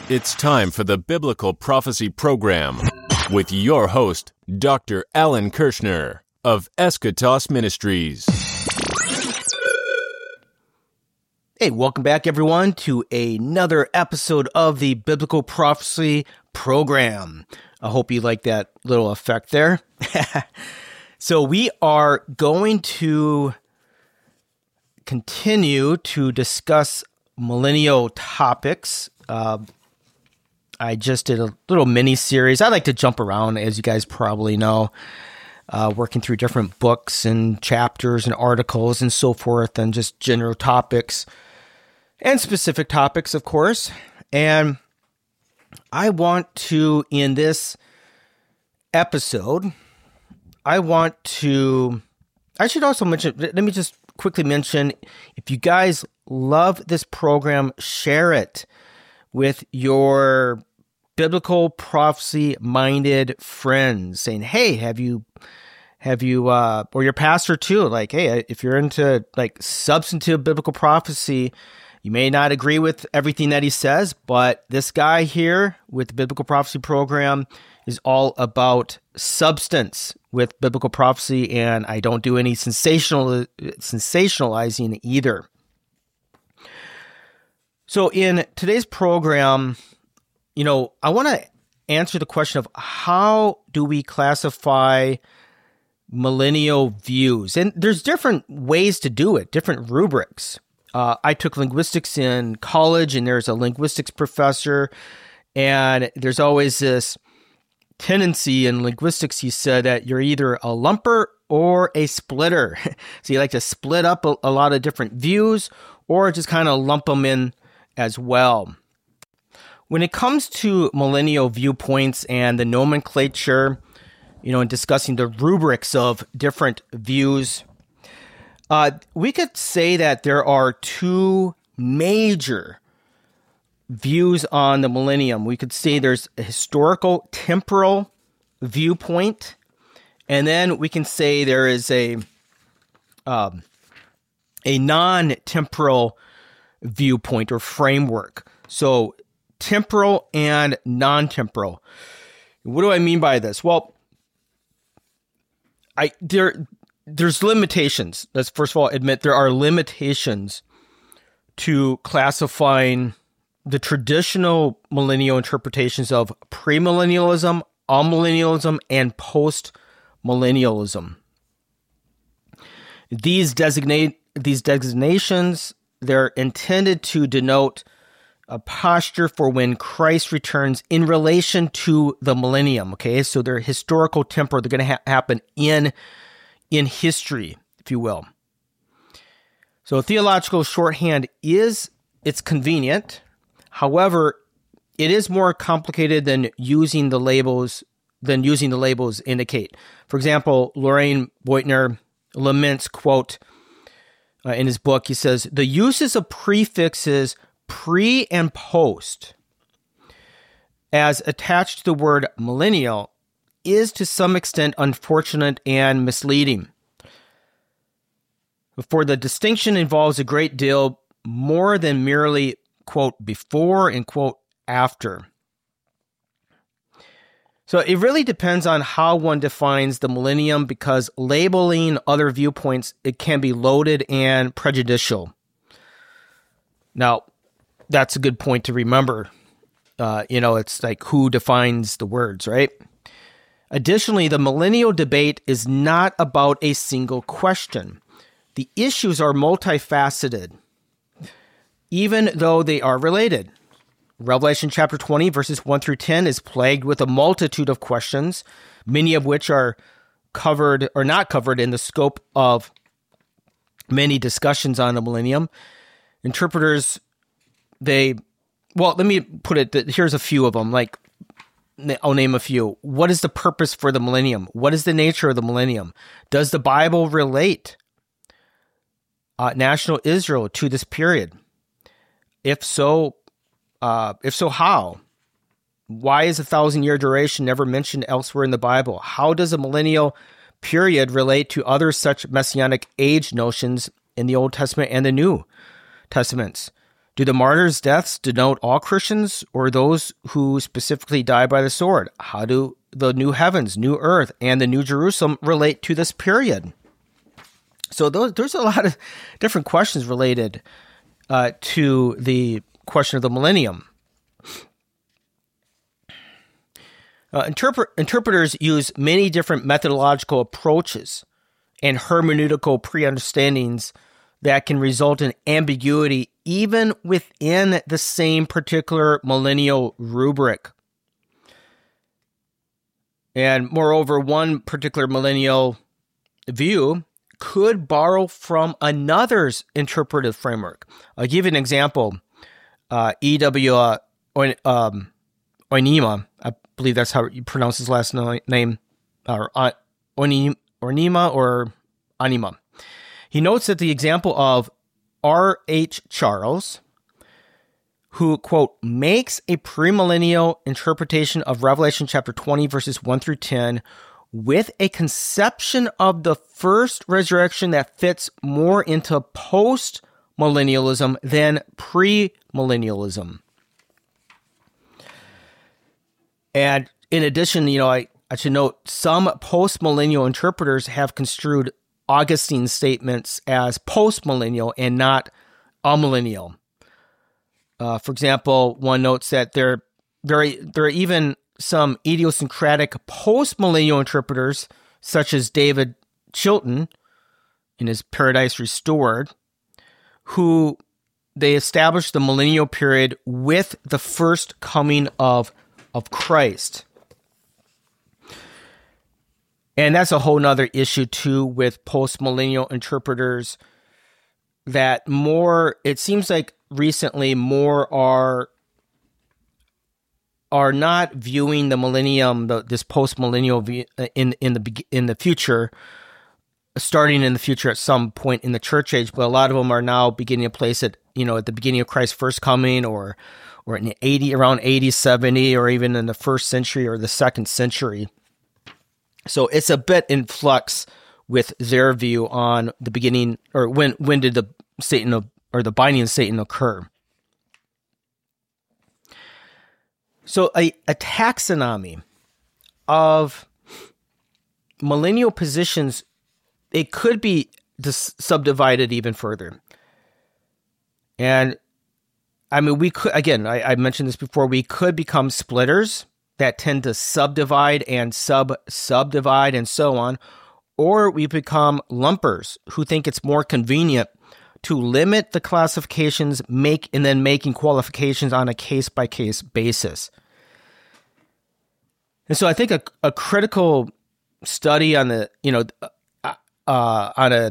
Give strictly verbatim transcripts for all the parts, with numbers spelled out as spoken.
It's time for the Biblical Prophecy Program with your host, Doctor Alan Kirshner of Eschatos Ministries. Hey, welcome back, everyone, to another episode of the Biblical Prophecy Program. I hope you like that little effect there. So we are going to continue to discuss millennial topics. Uh, I just did a little mini-series. I like to jump around, as you guys probably know, uh, working through different books and chapters and articles and so forth, and just general topics and specific topics, of course. And I want to, in this episode, I want to, I should also mention, let me just quickly mention, if you guys love this program, share it with your biblical prophecy-minded friends, saying, hey, have you, have you, uh, or your pastor too, like, hey, if you're into like substantive biblical prophecy, you may not agree with everything that he says, but this guy here with the Biblical Prophecy Program is all about substance with biblical prophecy, and I don't do any sensational sensationalizing either. So in today's program, you know, I want to answer the question of how do we classify millennial views? And there's different ways to do it, different rubrics. Uh, I took linguistics in college, and there's a linguistics professor, and there's always this tendency in linguistics, he said, that you're either a lumper or a splitter. So you like to split up a, a lot of different views, or just kind of lump them in as well. When it comes to millennial viewpoints and the nomenclature, you know, and discussing the rubrics of different views, uh, we could say that there are two major views on the millennium. We could say there's a historical temporal viewpoint, and then we can say there is a um, a non-temporal viewpoint or framework. So temporal and non-temporal. What do I mean by this? Well, I there there's limitations. Let's first of all admit there are limitations to classifying the traditional millennial interpretations of premillennialism, amillennialism, and post-millennialism. These designate these designations, they're intended to denote a posture for when Christ returns in relation to the millennium. Okay, so they're historical temporal. They're going to ha- happen in in history, if you will. So theological shorthand is it's convenient. However, it is more complicated than using the labels than using the labels indicate. For example, Loraine Boettner laments, quote, uh, in his book, he says, the uses of prefixes pre and post as attached to the word millennial is to some extent unfortunate and misleading. For the distinction involves a great deal more than merely, quote, before and, quote, after. So it really depends on how one defines the millennium, because labeling other viewpoints, it can be loaded and prejudicial. Now, that's a good point to remember. Uh, you know, it's like who defines the words, right? Additionally, the millennial debate is not about a single question. The issues are multifaceted, even though they are related. Revelation chapter twenty, verses one through ten is plagued with a multitude of questions, many of which are covered or not covered in the scope of many discussions on the millennium. Interpreters, they, well, let me put it, that here's a few of them, like, I'll name a few. What is the purpose for the millennium? What is the nature of the millennium? Does the Bible relate uh, national Israel to this period? If so, uh, if so, how? Why is a thousand-year duration never mentioned elsewhere in the Bible? How does a millennial period relate to other such messianic age notions in the Old Testament and the New Testaments? Do the martyrs' deaths denote all Christians or those who specifically die by the sword? How do the new heavens, new earth, and the new Jerusalem relate to this period? So those, there's a lot of different questions related uh, to the question of the millennium. Uh, interpret, interpreters use many different methodological approaches and hermeneutical pre-understandings that can result in ambiguity even within the same particular millennial rubric. And moreover, one particular millennial view could borrow from another's interpretive framework. I'll give you an example. Uh, E W Uh, um, Oinema, I believe that's how you pronounce his last name, or uh, Oinema or Anima. He notes that the example of R H Charles, who, quote, makes a premillennial interpretation of Revelation chapter twenty, verses one through ten, with a conception of the first resurrection that fits more into post-millennialism than pre-millennialism. And in addition, you know, I, I should note some post-millennial interpreters have construed Augustine's statements as post-millennial and not amillennial. Uh, for example, one notes that there, there, are, there are even some idiosyncratic post-millennial interpreters, such as David Chilton in his Paradise Restored, who they established the millennial period with the first coming of, of Christ. And that's a whole nother issue, too, with post-millennial interpreters, that more, it seems like recently more are are not viewing the millennium, the, this post-millennial view, in in the in the future, starting in the future at some point in the church age, but a lot of them are now beginning to place it, you know, at the beginning of Christ's first coming, or or in eighty, around eighty, seventy, or even in the first century or the second century. So it's a bit in flux with their view on the beginning, or when when did the Satan or the binding of Satan occur. So a, a taxonomy of millennial positions, it could be dis- subdivided even further. And I mean, we could, again, I, I mentioned this before, we could become splitters that tend to subdivide and sub-subdivide and so on, or we become lumpers who think it's more convenient to limit the classifications, make and then making qualifications on a case-by-case basis. And so I think a, a critical study on the, you know, uh, uh, on a,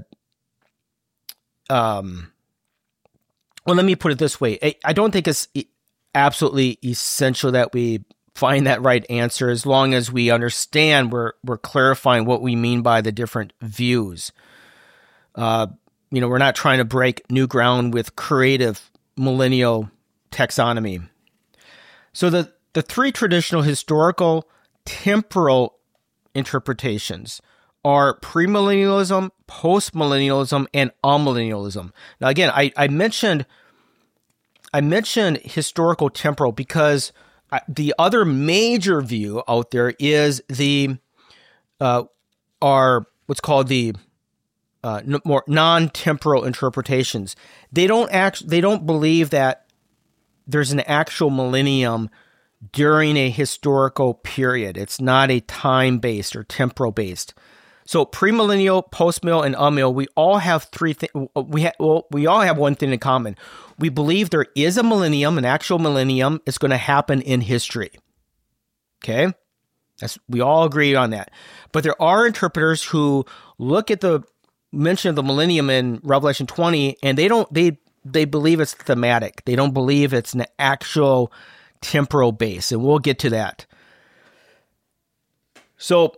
um, well, let me put it this way. I, I don't think it's absolutely essential that we find that right answer, as long as we understand we're we're clarifying what we mean by the different views. Uh, you know, we're not trying to break new ground with creative millennial taxonomy. So the, the three traditional historical temporal interpretations are premillennialism, postmillennialism, and amillennialism. Now, again, I, I mentioned I mentioned historical temporal because the other major view out there is the uh, are what's called the uh, n- more non-temporal interpretations. They don't act. They don't believe that there's an actual millennium during a historical period. It's not a time-based or temporal-based. So premillennial, postmill, and amill, we all have three things. We ha- well, we all have one thing in common. We believe there is a millennium, an actual millennium. It's going to happen in history. Okay, that's we all agree on that. But there are interpreters who look at the mention of the millennium in Revelation twenty, and they don't. They they believe it's thematic. They don't believe it's an actual temporal base, and we'll get to that. So.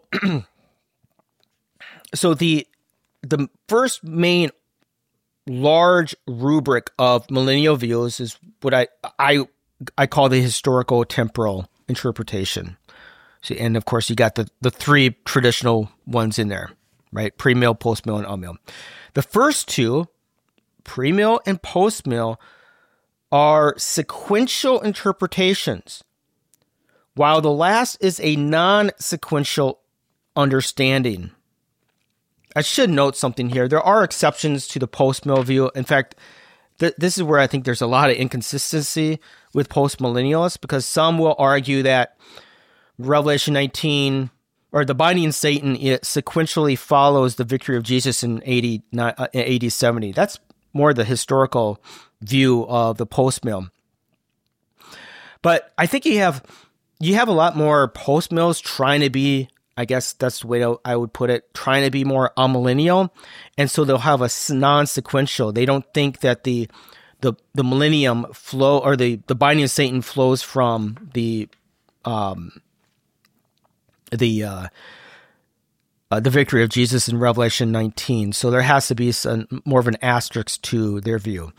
So the the first main large rubric of millennial views is what I I I call the historical temporal interpretation. See, and of course you got the, the three traditional ones in there, right? Pre-mill, post-mill, and amill. The first two, pre-mill and post-mill, are sequential interpretations, while the last is a non-sequential understanding. I should note something here. There are exceptions to the post-mill view. In fact, th- this is where I think there's a lot of inconsistency with post-millennialists, because some will argue that Revelation nineteen, or the binding of Satan, it sequentially follows the victory of Jesus in A D seventy. That's more the historical view of the post-mill. But I think you have you have a lot more post-mills trying to be, I guess that's the way I would put it, trying to be more amillennial, and so they'll have a non-sequential. They don't think that the the the millennium flow, or the the binding of Satan flows from the um the uh, uh, the victory of Jesus in Revelation nineteen. So there has to be some more of an asterisk to their view.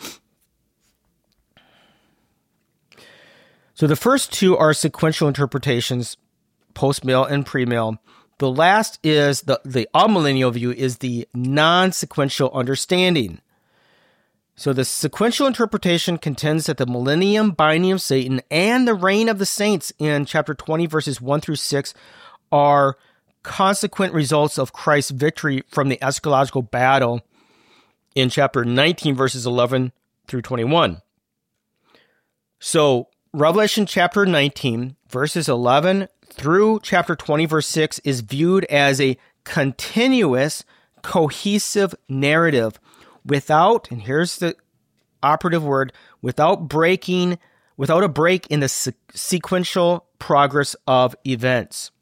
So the first two are sequential interpretations, post-mill and pre-mill. The last is, the, the amillennial view is the non-sequential understanding. So the sequential interpretation contends that the millennium binding of Satan and the reign of the saints in chapter twenty, verses one through six, are consequent results of Christ's victory from the eschatological battle in chapter nineteen, verses eleven through twenty-one. So Revelation chapter nineteen, verses eleven through chapter twenty, verse six, is viewed as a continuous, cohesive narrative without, and here's the operative word, without breaking, without a break in the se- sequential progress of events.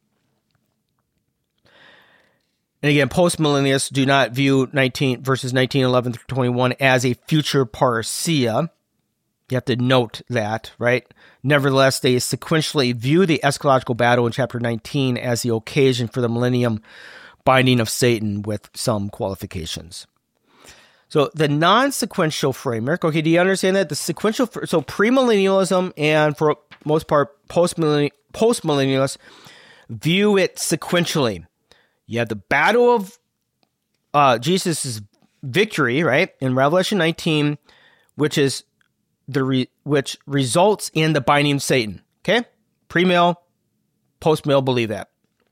And again, post-millennialists do not view nineteen verses nineteen, eleven through twenty-one as a future parousia. You have to note that, right? Nevertheless, they sequentially view the eschatological battle in chapter nineteen as the occasion for the millennium binding of Satan, with some qualifications. So the non-sequential framework, okay, do you understand that? The sequential, so premillennialism and for most part post-millennialists view it sequentially. You have the battle of uh, Jesus' victory, right, in Revelation nineteen, which is the re- which results in the binding of Satan. Okay, pre-mill, post-mill believe that.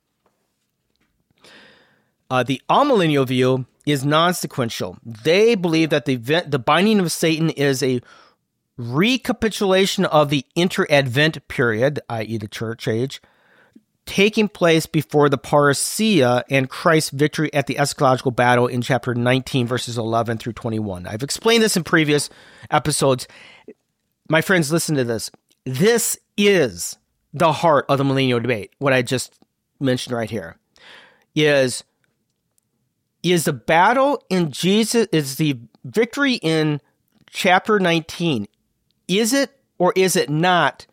Uh, the amillennial view is non-sequential. They believe that the event, the binding of Satan is a recapitulation of the inter-advent period, that is the church age, taking place before the parousia and Christ's victory at the eschatological battle in chapter nineteen, verses eleven through twenty-one. I've explained this in previous episodes. My friends, listen to this. This is the heart of the millennial debate. What I just mentioned right here is, is the battle in Jesus, is the victory in chapter nineteen, is it or is it not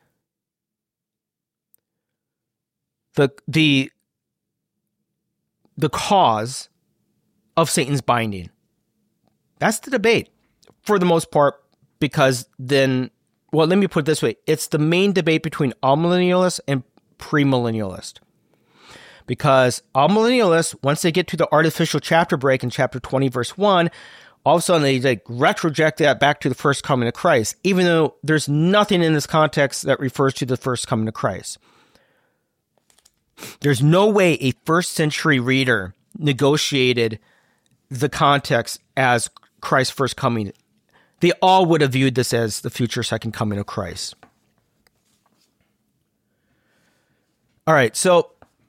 the the the cause of Satan's binding? That's the debate for the most part, because then, well, let me put it this way. It's the main debate between amillennialists and premillennialists. Because amillennialists, once they get to the artificial chapter break in chapter twenty, verse one, all of a sudden they like retroject that back to the first coming of Christ, even though there's nothing in this context that refers to the first coming of Christ. There's no way a first century reader negotiated the context as Christ's first coming. They all would have viewed this as the future second coming of Christ. All right, so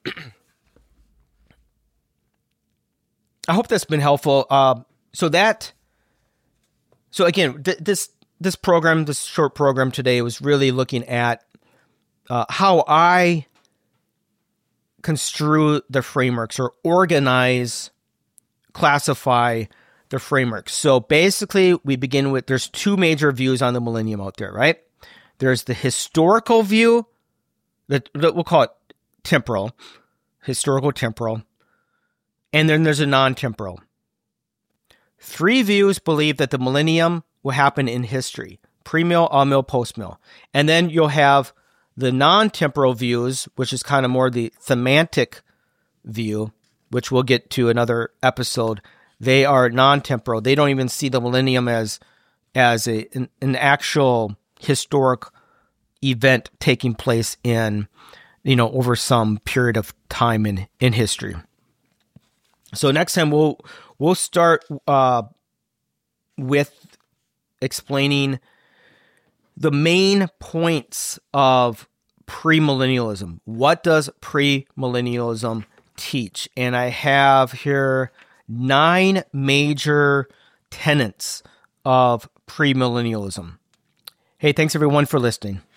I hope that's been helpful. Uh, so that, so again, th- this this program, this short program today was really looking at uh, how I construe the frameworks, or organize, classify the frameworks. So basically, we begin with, there's two major views on the millennium out there, right? There's the historical view, that, that we'll call it temporal, historical temporal, and then there's a non-temporal. Three views believe that the millennium will happen in history: pre-mill, all-mill, post-mill. And then you'll have the non-temporal views, which is kind of more the thematic view, which we'll get to another episode. They are non-temporal. They don't even see the millennium as as a an, an actual historic event taking place in, you know, over some period of time in, in history. So next time we'll we'll start uh, with explaining the main points of premillennialism. What does premillennialism teach? And I have here nine major tenets of premillennialism. Hey, thanks everyone for listening.